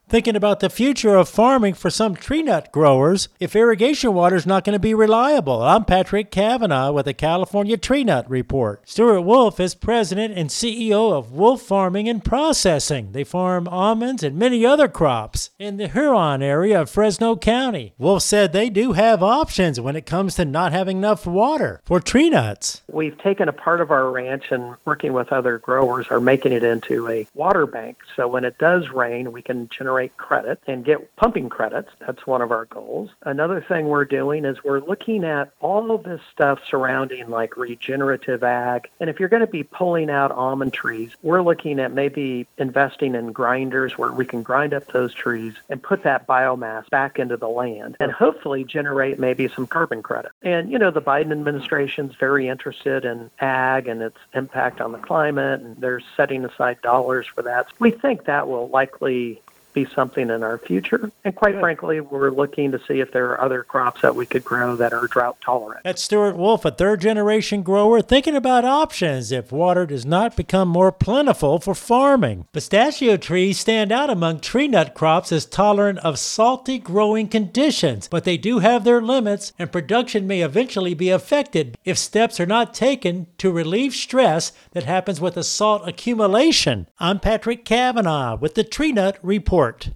Thinking about the future of farming for some tree nut growers if irrigation water is not going to be reliable. I'm Patrick Cavanaugh with the California Tree Nut Report. Stuart Wolf is president and CEO of Wolf Farming and Processing. They farm almonds and many other crops in the Huron area of Fresno County. Wolf said they do have options when it comes to not having enough water for tree nuts. We've taken a part of our ranch and working with other growers are making it into a water bank. So when it does rain, we can generate credit and get pumping credits. That's one of our goals. Another thing we're doing is we're looking at all of this stuff surrounding like regenerative ag. And if you're going to be pulling out almond trees, we're looking at maybe investing in grinders where we can grind up those trees and put that biomass back into the land and hopefully generate maybe some carbon credit. And, you know, the Biden administration's very interested in ag and its impact on the climate, and they're setting aside dollars for that. We think that will likely be something in our future. And quite frankly, we're looking to see if there are other crops that we could grow that are drought tolerant. That's Stuart Wolf, a third-generation grower, thinking about options if water does not become more plentiful for farming. Pistachio trees stand out among tree nut crops as tolerant of salty growing conditions, but they do have their limits, and production may eventually be affected if steps are not taken to relieve stress that happens with the salt accumulation. I'm Patrick Cavanaugh with the Tree Nut Report.